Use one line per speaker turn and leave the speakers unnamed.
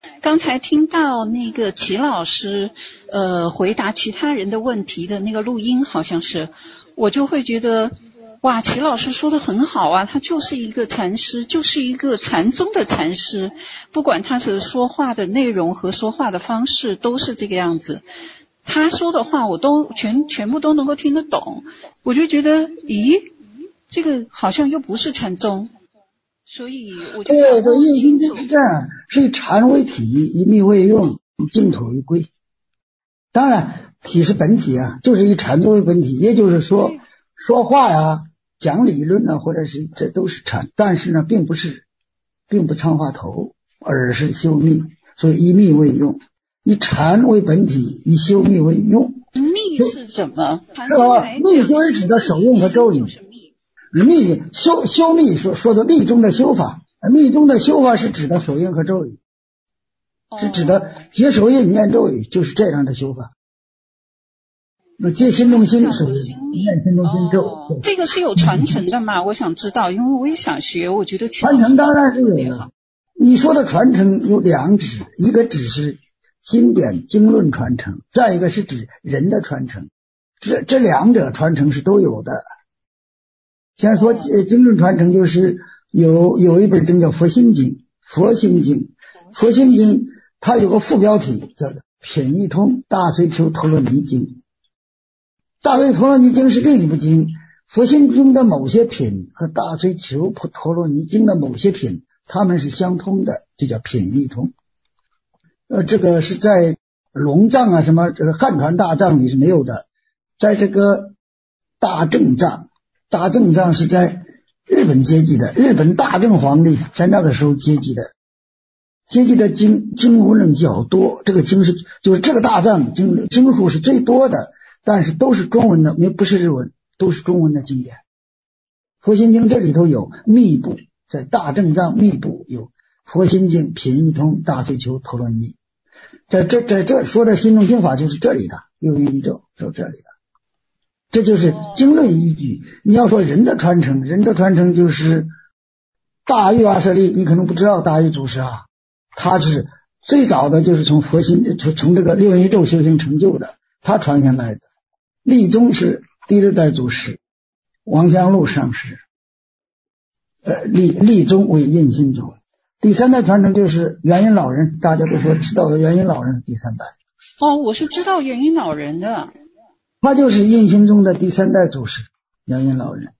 刚才听到那个齐老师回答其他人的问题的那个录音，好像是，我就会觉得哇，齐老师说的很好啊，他就是一个禅师，就是一个禅宗的禅师，不管他是说话的内容和说话的方式都是这个样子，他说的话我都全部都能够听得懂，我就觉得咦，这个好像又不是禅宗，所以我就想问清楚。
是这样，是以禅为体，以密为用，以净土为归。当然体是本体啊，就是以禅作为本体，也就是说说话呀、讲理论啊，或者是这都是禅，但是呢并不参话头，而是修密，所以以密为用，以禅为本体，以修密为用。
密是什么？
密就是指的手用和咒语。密修密说的密中的修法，密中的修法是指的手印和咒语，是指的结手印念咒语，就是这样的修法。那戒心中心是念心中心咒，
这个是有传承的吗？我想知道，因为我也想学，我觉得
传承当然是有的。你说的传承有两指，一个指是经典经论传承，再一个是指人的传承，这两者传承是都有的。先说经论传承，就是有一本经叫佛心经，佛心经它有个副标题叫品一通大绥求陀罗尼经。大绥陀罗尼经是另一部经，佛心经的某些品和大绥求陀罗尼经的某些品它们是相通的，这叫品一通。这个是在龙藏啊什么这个汉传大藏里是没有的，在这个大正藏是在日本接济的，日本大正皇帝在那个时候接济的经文较多，这个经就是这个大藏经数是最多的，但是都是中文的，不是日文，都是中文的经典。佛心经这里头有密部，在大正藏密部有佛心经品一通大绥求陀罗尼，在这说的心中经法就是这里的六运一咒，就这里的，这就是经论依据。你要说人的传承就是大玉阿舍利，你可能不知道大玉祖师啊，他是最早的就是从从这个六运一咒修行成就的，他传下来的。立宗是第六代祖师王香禄上师，立宗为印心祖。第三代传承就是元音老人，大家都说知道的元音老人第三代。
我是知道元音老人的，
他就是印心宗的第三代祖师元音老人。